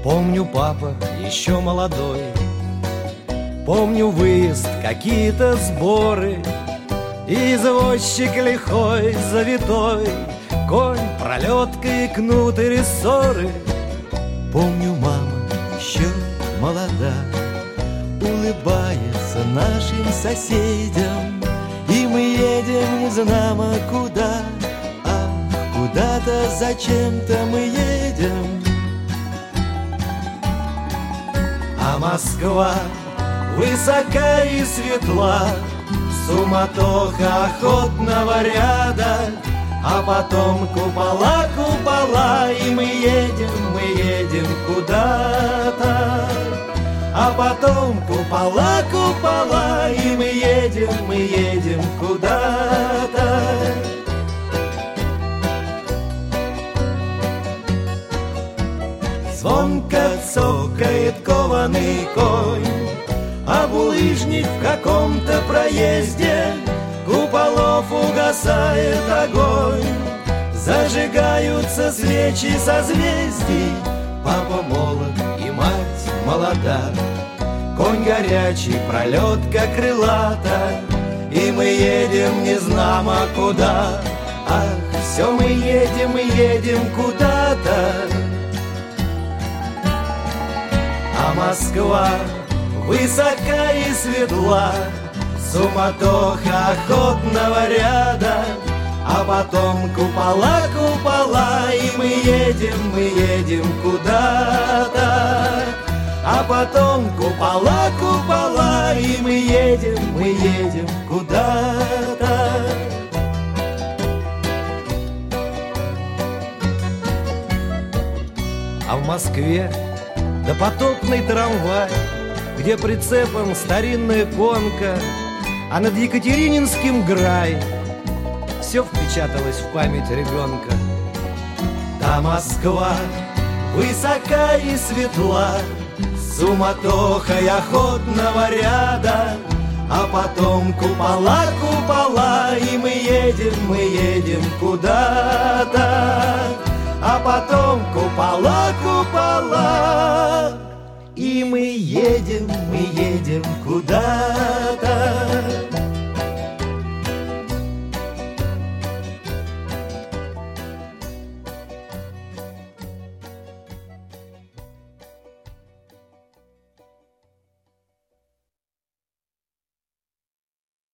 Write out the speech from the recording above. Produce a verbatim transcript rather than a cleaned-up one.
Помню, папа еще молодой, помню выезд, какие-то сборы, извозчик лихой, завитой, конь, пролетка и кнут и рессоры. Помню, мама еще молода, улыбается нашим соседям, и мы едем незнамо куда, ах, куда-то зачем-то мы едем. А Москва высока и светла, суматоха охотного ряда, а потом купола, купола, и мы едем, мы едем куда-то. А потом купола, купола, и мы едем, мы едем куда-то. Звонко цокает кованый конь, а булыжник в каком-то проезде, куполов угасает огонь, зажигаются свечи созвездий. Папа молод и мать молода, конь горячий, пролетка крылата, и мы едем незнамо куда. Ах, все мы едем, мы едем куда-то. А Москва высока и светла, суматоха охотного ряда, а потом купола, купола, и мы едем, мы едем куда-то. А потом купола, купола, и мы едем, мы едем куда-то. А в Москве допотопный трамвай, где прицепом старинная конка, а над Екатерининским грай. Все впечаталось в память ребенка. Та Москва высока и светла, суматохой охотного ряда, а потом купола, купола, и мы едем, мы едем куда-то. А потом купола, купола, и мы едем, мы едем куда-то.